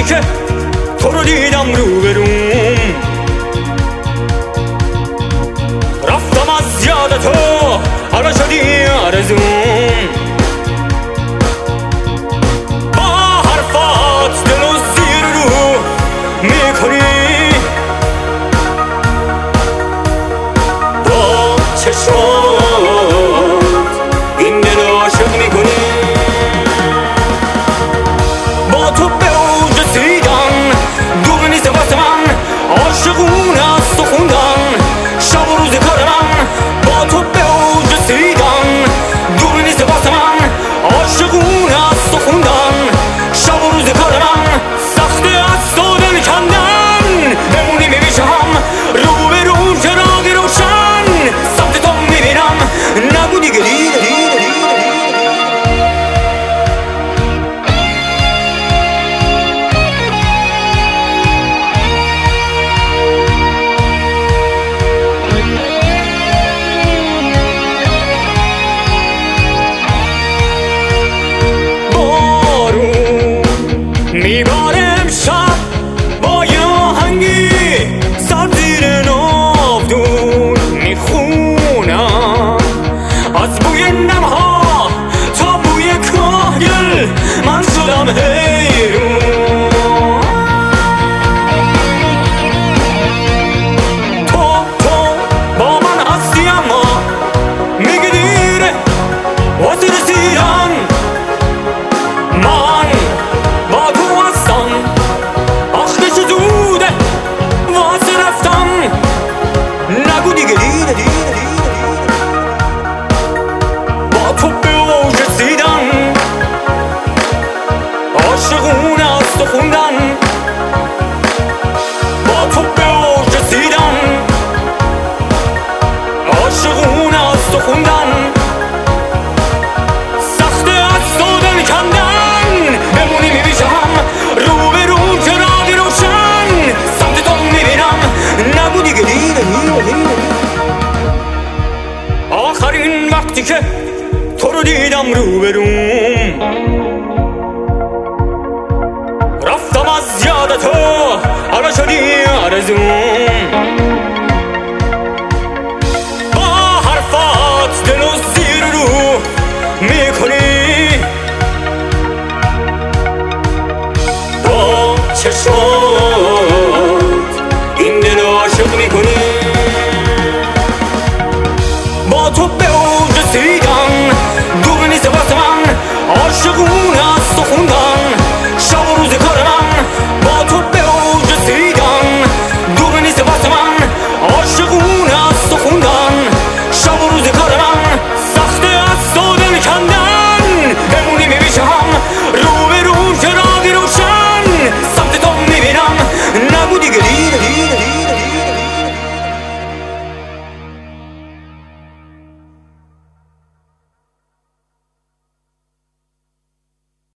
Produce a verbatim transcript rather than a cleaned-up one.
وقتی که تو رو دیدم روبروم، رفتم از یاد تو حالا شدی آرزوم. با حرفات دل و زیر رو میکنی، با چشمات این دل عاشق میکنی. با تو به اوج رسیدن دوغ نیست واسه من، عاشقونه است و خوندن شب و روز کار من. با تو به اوج رسیدن دوغ نیست واسه من، عاشقونه است و خوندن شب و روز کار من. سخته از تو دل کندن، بمونی میبیشه هم رو به رو چراغ روشن سمت تو میبینم. نگو دیگه دیگه دیگه میباره امشب با یه آهنگی سر زیر ناودون میخونم، از بوی نمها تا بوی کاهگل من شدم حیرون. تو تو با من هستی اما میگه دیره واسه رسیدن. من با تو هستم آخرش زوده واسه رفتم. نگو دیگه دیگه دیگه با تو به اوج رسیدن، عاشقونه است و خوندن. با تو به اوج رسیدن، عاشقونه است و خوندن. سخته از تو دل کندن، بمونی میبیشه هم رو به رو چراغ روشن سمت تو میبینم. نگو دیگه دیگه دیگه آخرین وقتی که تو رو دیدم روبروم، رفتم از یاد تو حالا شدی آرزوم. با حرفات دل و زیر رو میکنی،